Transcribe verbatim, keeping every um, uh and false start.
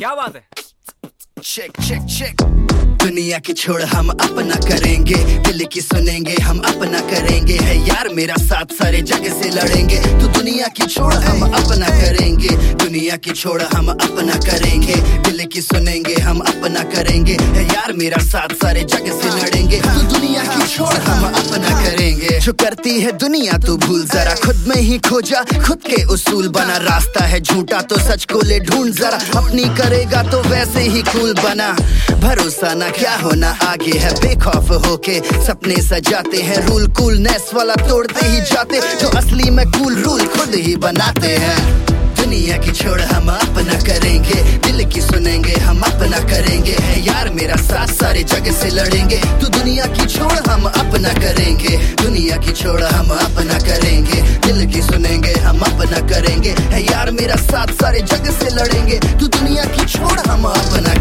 क्या बात है? Check check check. दुनिया की छोड़ हम अपना करेंगे, दिल की सुनेंगे हम अपना करेंगे। है यार मेरा साथ सारे जग से लड़ेंगे। तो दुनिया की छोड़ हम अपना करेंगे, दुनिया की छोड़ हम अपना करेंगे। दिल की सुनेंगे हम अपना करेंगे। है यार मेरा साथ सारे जग से लड़ेंगे। तो दुनिया की छोड़ हम अपना करेंगे। जो करती है दुनिया तू भूल जरा, खुद में ही खोजा खुद के उसूल बना। रास्ता है झूठा तो सच को ले ढूंढ जरा, अपनी करेगा तो वैसे ही कूल बना। भरोसा ना क्या होना आगे है, बेखौफ होके सपने सजाते हैं। रूल कूलनेस वाला तोड़ते ही जाते, जो असली में कूल रूल खुद ही बनाते हैं। दुनिया की छोड़ हम अपना करेंगे, दिल की सुनेंगे हम अपना करेंगे। है यार मेरा साथ सारे जग से लड़ेंगे। तो दुनिया की छोड़ हम अपना करेंगे, दुनिया की छोड़ हम अपना करेंगे। दिल की सुनेंगे हम अपना करेंगे। है यार मेरा साथ सारे जग से लड़ेंगे। तो दुनिया की छोड़ हम अपना